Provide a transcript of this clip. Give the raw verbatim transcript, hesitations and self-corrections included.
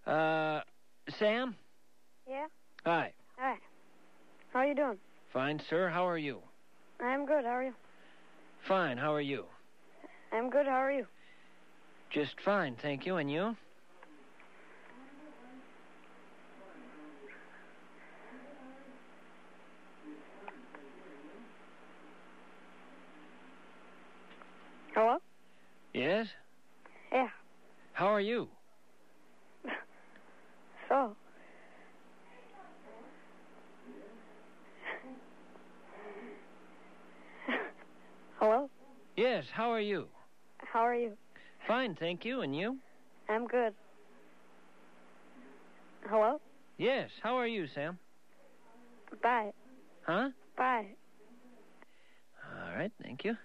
Uh, Sam? Yeah? Hi. Hi. How are you doing? Fine, sir. How are you? I'm good. How are you? Fine. How are you? I'm good. How are you? Just fine, thank you. And you? Hello? Yes? Yeah. How are you? So? Hello? Yes, how are you? How are you? Fine, thank you. And you? I'm good. Hello? Yes, how are you, Sam? Bye. Huh? Bye. All right, thank you.